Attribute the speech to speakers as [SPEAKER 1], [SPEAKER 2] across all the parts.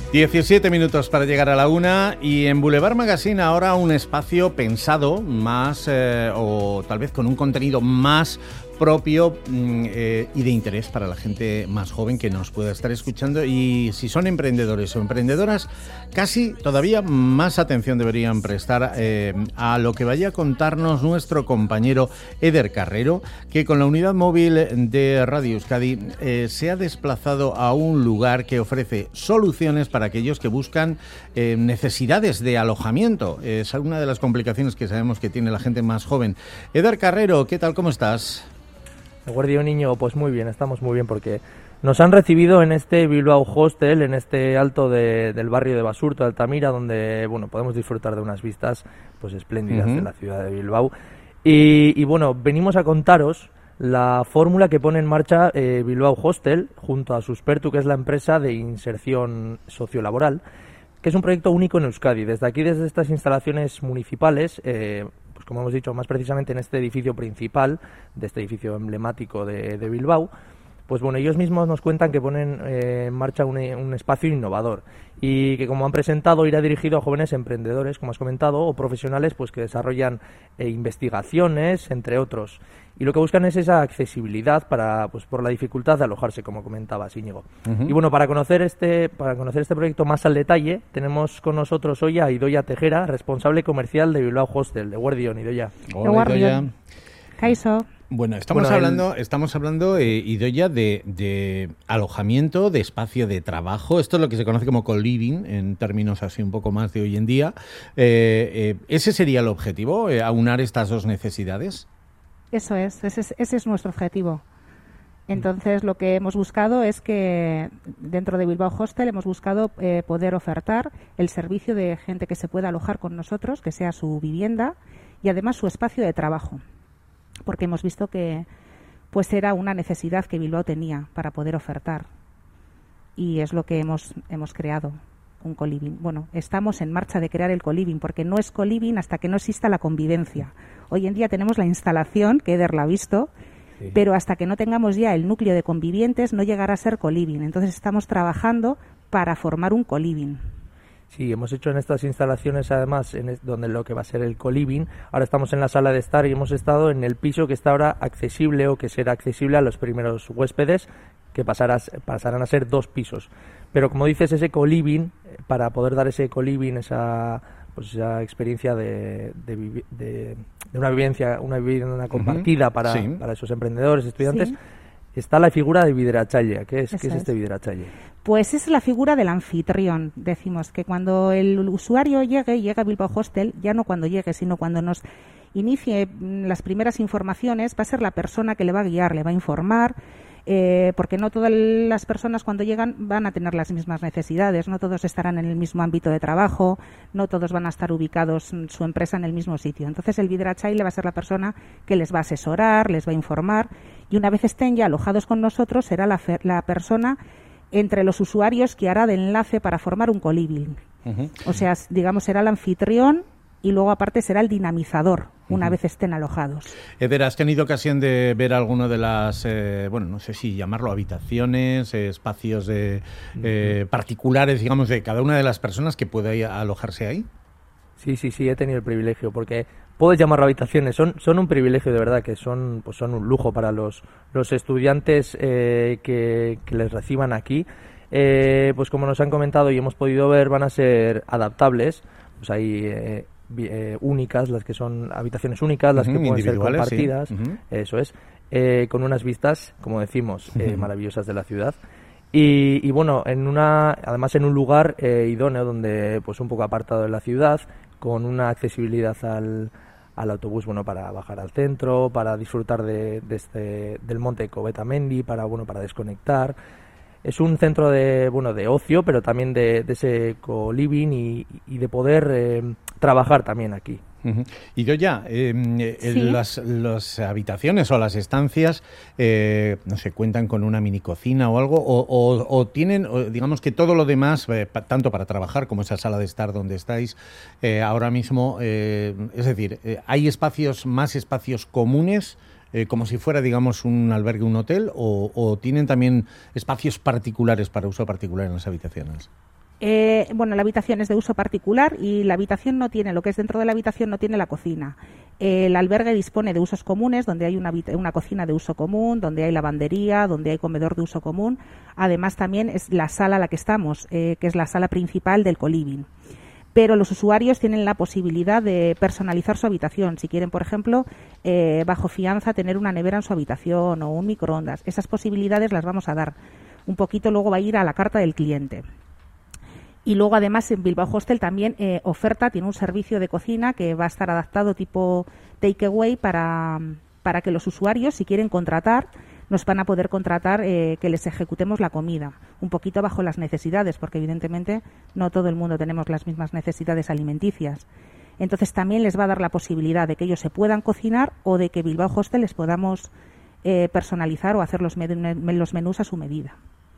[SPEAKER 1] 17 minutos para llegar a la 1 y en Boulevard Magazine ahora un espacio pensado más o tal vez con un contenido más propio y de interés para la gente más joven que nos pueda estar escuchando, y si son emprendedores o emprendedoras, casi todavía más atención deberían prestar a lo que vaya a contarnos nuestro compañero Eder Carrero, que con la unidad móvil de Radio Euskadi se ha desplazado a un lugar que ofrece soluciones para aquellos que buscan necesidades de alojamiento. Es una de las complicaciones que sabemos que tiene la gente más joven. Eder Carrero, ¿qué tal? ¿Cómo estás?
[SPEAKER 2] Guardia niño, pues muy bien, estamos muy bien porque nos han recibido en este Bilbao Hostel, en este alto del barrio de Basurto, de Altamira, donde bueno, podemos disfrutar de unas vistas pues espléndidas de la ciudad de Bilbao. Y bueno, venimos a contaros la fórmula que pone en marcha Bilbao Hostel junto a Suspertu, que es la empresa de inserción sociolaboral, que es un proyecto único en Euskadi. Desde aquí, desde estas instalaciones municipales, pues como hemos dicho, más precisamente en este edificio principal, de este edificio emblemático de Bilbao, pues bueno, ellos mismos nos cuentan que ponen en marcha un espacio innovador y que, como han presentado, irá dirigido a jóvenes emprendedores, como has comentado, o profesionales pues que desarrollan investigaciones, entre otros. Y lo que buscan es esa accesibilidad pues por la dificultad de alojarse, como comentabas, Íñigo. Y bueno, para conocer este proyecto más al detalle, tenemos con nosotros hoy a Idoia Tejera, responsable comercial de Bilbao Hostel. De Guardión, Idoia.
[SPEAKER 1] Hola, Idoia.
[SPEAKER 3] Kaiso.
[SPEAKER 1] Bueno, estamos hablando, Idoia, de alojamiento, de espacio de trabajo. Esto es lo que se conoce como co-living, en términos así un poco más de hoy en día. ¿Ese sería el objetivo, aunar estas dos necesidades?
[SPEAKER 3] Eso es, ese es nuestro objetivo. Entonces, lo que hemos buscado es que dentro de Bilbao Hostel hemos buscado poder ofertar el servicio de gente que se pueda alojar con nosotros, que sea su vivienda y además su espacio de trabajo, porque hemos visto que pues era una necesidad que Bilbao tenía para poder ofertar, y es lo que hemos creado, un co-living. Bueno, estamos en marcha de crear el co-living, porque no es co-living hasta que no exista la convivencia. Hoy en día tenemos la instalación, que Eder la ha visto, sí, pero hasta que no tengamos ya el núcleo de convivientes no llegará a ser co-living. Entonces estamos trabajando para formar un co-living.
[SPEAKER 2] Sí, hemos hecho en estas instalaciones, además, donde lo que va a ser el co-living. Ahora estamos en la sala de estar y hemos estado en el piso que está ahora accesible, o que será accesible a los primeros huéspedes, que pasarán a ser 2 pisos. Pero como dices, ese co-living, para poder dar ese co-living, esa experiencia de una vivienda compartida para esos emprendedores, estudiantes, sí, está la figura de Bideratzaile. ¿Qué es este Bideratzaile?
[SPEAKER 3] Pues es la figura del anfitrión. Decimos que cuando el usuario llegue a Bilbao Hostel, ya no cuando llegue, sino cuando nos inicie las primeras informaciones, va a ser la persona que le va a guiar, le va a informar, porque no todas las personas cuando llegan van a tener las mismas necesidades, no todos estarán en el mismo ámbito de trabajo, no todos van a estar ubicados su empresa en el mismo sitio. Entonces el Bideratzaile va a ser la persona que les va a asesorar, les va a informar, y una vez estén ya alojados con nosotros será la persona entre los usuarios que hará de enlace para formar un co-living. O sea, digamos, será el anfitrión y luego aparte será el dinamizador una vez estén alojados.
[SPEAKER 1] Eder, ¿has tenido ocasión de ver alguno de las, no sé si llamarlo habitaciones, espacios particulares, digamos, de cada una de las personas que puede alojarse ahí?
[SPEAKER 2] Sí, he tenido el privilegio, porque puedes llamarlo habitaciones, son un privilegio de verdad, que son un lujo para los estudiantes que les reciban aquí. Pues como nos han comentado y hemos podido ver, van a ser adaptables, pues hay únicas, las que son habitaciones únicas, las que pueden ser compartidas, sí. Eso es, con unas vistas, como decimos, maravillosas de la ciudad. Y bueno, además en un lugar idóneo, donde pues un poco apartado de la ciudad, con una accesibilidad al autobús, bueno, para bajar al centro, para disfrutar del monte Cobetamendi, para desconectar. Es un centro de ocio, pero también de ese co-living y de poder trabajar también aquí.
[SPEAKER 1] Idoia,
[SPEAKER 3] sí,
[SPEAKER 1] las habitaciones o las estancias, no sé, cuentan con una mini cocina o algo, o tienen, digamos que todo lo demás, tanto para trabajar como esa sala de estar donde estáis ahora mismo, es decir, ¿hay más espacios comunes, como si fuera, digamos, un albergue, un hotel, o tienen también espacios particulares para uso particular en las habitaciones?
[SPEAKER 3] Bueno, la habitación es de uso particular y la habitación no tiene, lo que es dentro de la habitación no tiene la cocina. El albergue dispone de usos comunes, donde hay una cocina de uso común, donde hay lavandería, donde hay comedor de uso común. Además, también es la sala a la que estamos, que es la sala principal del coliving. Pero los usuarios tienen la posibilidad de personalizar su habitación. Si quieren, por ejemplo, bajo fianza, tener una nevera en su habitación o un microondas. Esas posibilidades las vamos a dar. Un poquito luego va a ir a la carta del cliente. Y luego, además, en Bilbao Hostel también tiene un servicio de cocina que va a estar adaptado tipo takeaway para que los usuarios, si quieren contratar, nos van a poder contratar que les ejecutemos la comida, un poquito bajo las necesidades, porque evidentemente no todo el mundo tenemos las mismas necesidades alimenticias. Entonces también les va a dar la posibilidad de que ellos se puedan cocinar o de que Bilbao Hostel les podamos personalizar o hacer los menús a su medida.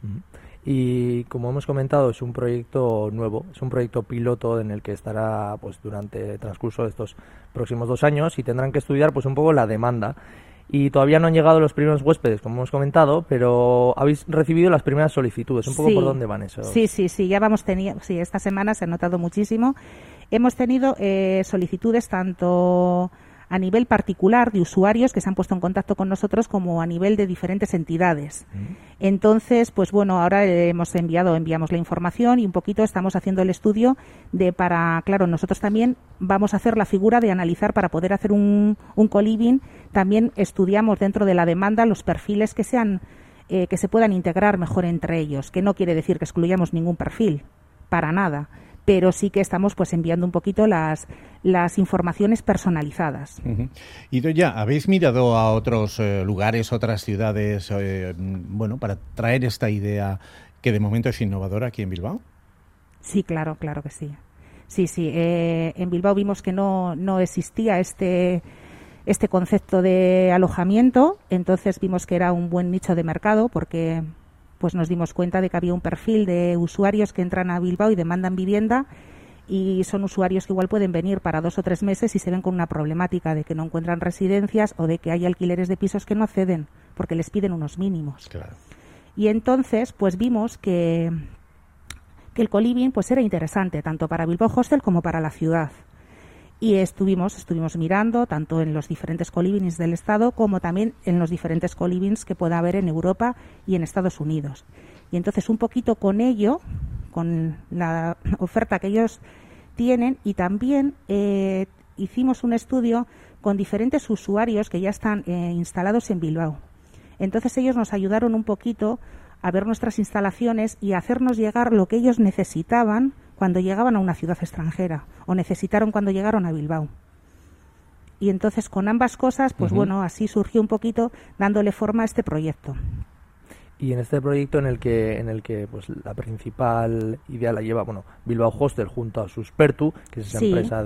[SPEAKER 2] Y como hemos comentado, es un proyecto nuevo, es un proyecto piloto en el que estará pues durante el transcurso de estos próximos 2 años y tendrán que estudiar pues un poco la demanda. Y todavía no han llegado los primeros huéspedes, como hemos comentado, pero habéis recibido las primeras solicitudes. ¿Un poco por dónde van eso?
[SPEAKER 3] Sí, ya vamos teniendo, esta semana se ha notado muchísimo. Hemos tenido solicitudes tanto a nivel particular de usuarios que se han puesto en contacto con nosotros como a nivel de diferentes entidades. Entonces, pues bueno, ahora enviamos la información y un poquito estamos haciendo el estudio claro, nosotros también vamos a hacer la figura de analizar para poder hacer un coliving. También estudiamos dentro de la demanda los perfiles que se puedan integrar mejor entre ellos, que no quiere decir que excluyamos ningún perfil, para nada. Pero sí que estamos pues enviando un poquito las informaciones personalizadas.
[SPEAKER 1] Uh-huh. Y ya, ¿habéis mirado a otros lugares, otras ciudades, para traer esta idea que de momento es innovadora aquí en Bilbao?
[SPEAKER 3] Sí, claro que sí. Sí, en Bilbao vimos que no existía este concepto de alojamiento, entonces vimos que era un buen nicho de mercado porque pues nos dimos cuenta de que había un perfil de usuarios que entran a Bilbao y demandan vivienda y son usuarios que igual pueden venir para 2 o 3 meses y se ven con una problemática de que no encuentran residencias o de que hay alquileres de pisos que no acceden porque les piden unos mínimos.
[SPEAKER 1] Claro.
[SPEAKER 3] Y entonces pues vimos que el coliving pues era interesante tanto para Bilbao Hostel como para la ciudad. Y estuvimos mirando tanto en los diferentes colivings del Estado como también en los diferentes colivings que pueda haber en Europa y en Estados Unidos. Y entonces un poquito con ello, con la oferta que ellos tienen, y también hicimos un estudio con diferentes usuarios que ya están instalados en Bilbao. Entonces ellos nos ayudaron un poquito a ver nuestras instalaciones y a hacernos llegar lo que ellos necesitaban cuando llegaban a una ciudad extranjera o necesitaron cuando llegaron a Bilbao. Y entonces con ambas cosas, pues así surgió un poquito dándole forma a este proyecto.
[SPEAKER 2] Y en este proyecto en el que pues la principal idea la lleva Bilbao Hostel junto a Suspertu, que es esa empresa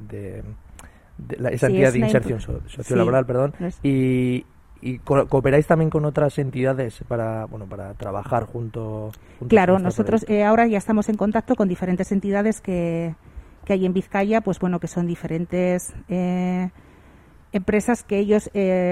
[SPEAKER 2] esa entidad de inserción sociolaboral, y cooperáis también con otras entidades para trabajar juntos.
[SPEAKER 3] Claro, nosotros ahora ya estamos en contacto con diferentes entidades que hay en Vizcaya, pues que son diferentes empresas que ellos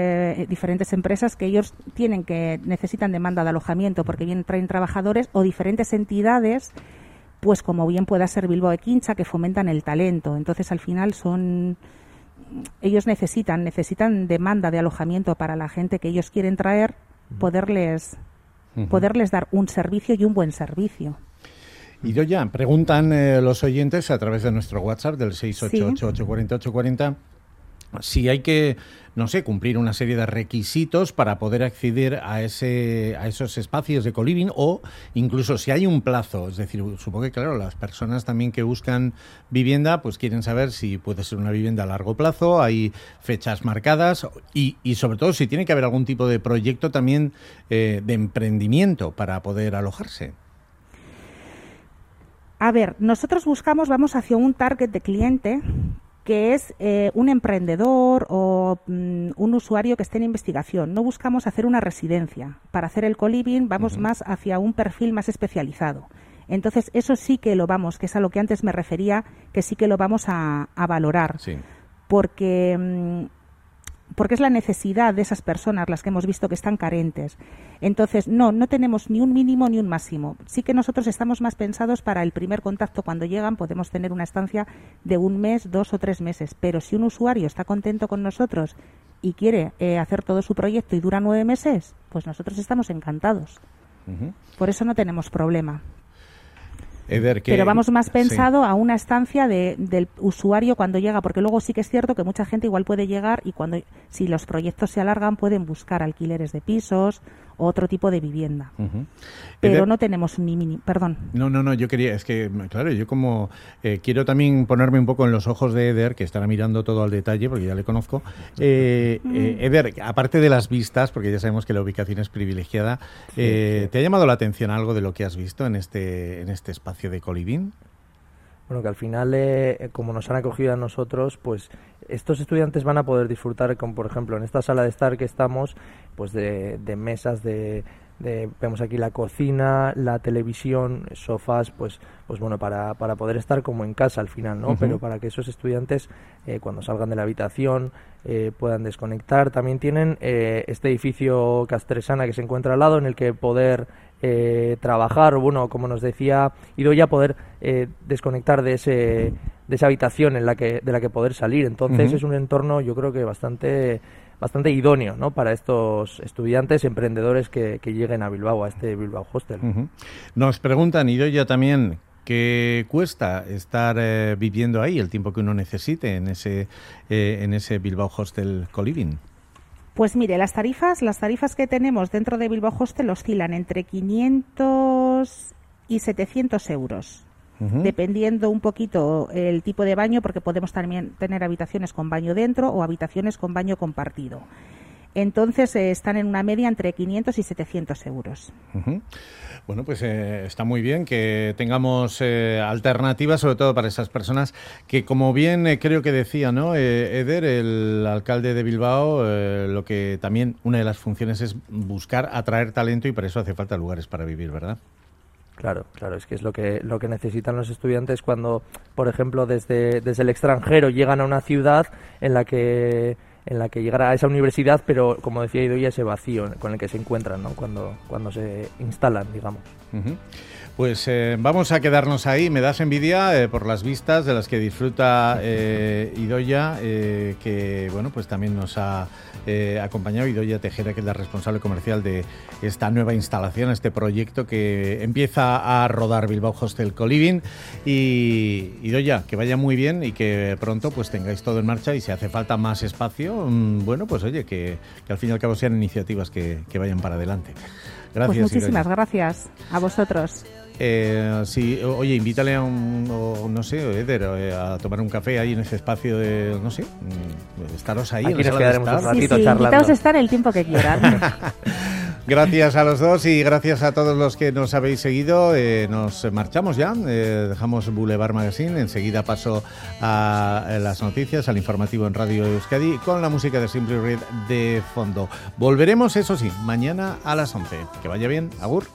[SPEAKER 3] necesitan demanda de alojamiento porque bien traen trabajadores, o diferentes entidades, pues como bien pueda ser Bilbao Ekintzak, que fomentan el talento. Entonces al final ellos necesitan demanda de alojamiento para la gente que ellos quieren traer, poderles dar un servicio y un buen servicio.
[SPEAKER 1] Y ya preguntan los oyentes a través de nuestro WhatsApp del 688-840-840 si hay que, cumplir una serie de requisitos para poder acceder a esos espacios de coliving, o incluso si hay un plazo. Es decir, supongo que, claro, las personas también que buscan vivienda pues quieren saber si puede ser una vivienda a largo plazo, hay fechas marcadas y sobre todo si tiene que haber algún tipo de proyecto también de emprendimiento para poder alojarse.
[SPEAKER 3] A ver, nosotros vamos hacia un target de cliente que es un emprendedor o un usuario que esté en investigación. No buscamos hacer una residencia. Para hacer el coliving vamos más hacia un perfil más especializado. Entonces, eso sí que que es a lo que antes me refería, que sí que lo vamos a valorar. Sí. Porque porque es la necesidad de esas personas las que hemos visto que están carentes. Entonces, no tenemos ni un mínimo ni un máximo. Sí que nosotros estamos más pensados para el primer contacto. Cuando llegan podemos tener una estancia de 1 mes, 2 o 3 meses, pero si un usuario está contento con nosotros y quiere hacer todo su proyecto y dura 9 meses, pues nosotros estamos encantados. Uh-huh. Por eso no tenemos problema. Pero vamos más pensado a una estancia del usuario cuando llega, porque luego sí que es cierto que mucha gente igual puede llegar y si los proyectos se alargan pueden buscar alquileres de pisos o otro tipo de vivienda. Uh-huh. Pero no tenemos ni mínimo. Perdón.
[SPEAKER 1] No, yo quería, es que, claro, yo como quiero también ponerme un poco en los ojos de Eder, que estará mirando todo al detalle, porque ya le conozco. Eder, aparte de las vistas, porque ya sabemos que la ubicación es privilegiada, ¿te ha llamado la atención algo de lo que has visto en este espacio de Coliving?
[SPEAKER 2] Bueno, que al final, como nos han acogido a nosotros, pues estos estudiantes van a poder disfrutar, como por ejemplo en esta sala de estar que estamos, pues de mesas vemos aquí la cocina, la televisión, sofás, pues bueno, para poder estar como en casa al final, ¿no? Uh-huh. Pero para que esos estudiantes, cuando salgan de la habitación, puedan desconectar. También tienen este edificio Castresana que se encuentra al lado, en el que poder trabajar, o bueno, como nos decía Idoia, poder desconectar de esa habitación de la que poder salir. Entonces, uh-huh, es un entorno, yo creo que bastante idóneo, ¿no?, para estos estudiantes emprendedores que lleguen a Bilbao, a este Bilbao Hostel.
[SPEAKER 1] Uh-huh. Nos preguntan, Idoia, también, ¿qué cuesta estar viviendo ahí el tiempo que uno necesite en ese Bilbao Hostel Coliving?
[SPEAKER 3] Pues mire, las tarifas que tenemos dentro de Bilbao Hostel oscilan entre 500 y 700 euros. Uh-huh. Dependiendo un poquito el tipo de baño, porque podemos también tener habitaciones con baño dentro o habitaciones con baño compartido. Entonces están en una media entre 500 y 700 euros.
[SPEAKER 1] Uh-huh. Bueno, pues está muy bien que tengamos alternativas, sobre todo para esas personas que, como bien creo que decía, ¿no? Eder, el alcalde de Bilbao, lo que también una de las funciones es buscar atraer talento, y para eso hace falta lugares para vivir, ¿verdad?
[SPEAKER 2] Claro, es que es lo que necesitan los estudiantes cuando, por ejemplo, desde el extranjero llegan a una ciudad en la que llegar a esa universidad, pero como decía Idoia, ese vacío con el que se encuentran, ¿no?, cuando se instalan, digamos. Uh-huh.
[SPEAKER 1] Pues vamos a quedarnos ahí. Me das envidia por las vistas de las que disfruta Idoia, que bueno, pues también nos ha acompañado Idoia Tejera, que es la responsable comercial de esta nueva instalación, este proyecto que empieza a rodar Bilbao Hostel Coliving. Y Idoia, que vaya muy bien y que pronto pues tengáis todo en marcha, y si hace falta más espacio, bueno, pues oye, que al fin y al cabo sean iniciativas que vayan para adelante. Gracias.
[SPEAKER 3] Pues muchísimas gracias a vosotros.
[SPEAKER 1] Sí, oye, invítale a no sé, Eder, a tomar un café ahí en ese espacio de, no sé, estaros ahí.
[SPEAKER 2] Aquí nos quedaremos un ratito charlando.
[SPEAKER 3] Invitaos a estar el tiempo que quieran.
[SPEAKER 1] Gracias a los dos y gracias a todos los que nos habéis seguido. Nos marchamos ya, dejamos Boulevard Magazine, enseguida paso a las noticias, al informativo en Radio Euskadi, con la música de Simply Red de fondo. Volveremos, eso sí, mañana a las 11. Que vaya bien, agur.